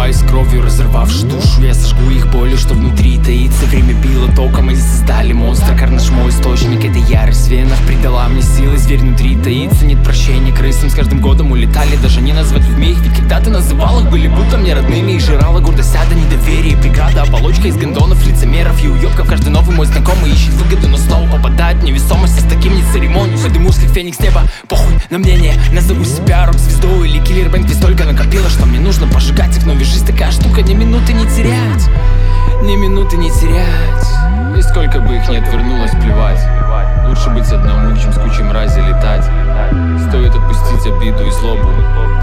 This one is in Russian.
Умываясь кровью, разорвавши душу, я сожгу их болью, что внутри таится. Время било током, и создали монстра. Карнаж мой источник, это ярость в венах придала мне силы, зверь внутри таится. Нет прощения крысам, с каждым годом улетали. Даже не назвать людьми их, ведь когда ты называл их, были будто мне родными. Их жрала гордость ада, недоверие, преграда, оболочка из гондонов, лицемеров и уёбков. Каждый новый мой знакомый ищет выгоду, но снова попадает в невесомость. С таким не церемонию, подымусь как феникс неба. Похуй на мнение, назову себя рок-звездой или киллер бэнд, ведь столько накопила, что мне нужно пожигать их. Но ведь жизнь такая штука, ни минуты не терять, ни минуты не терять. И сколько бы их ни отвернулось, плевать. Лучше быть одному, чем с кучей мрази летать. Стоит отпустить обиду и злобу,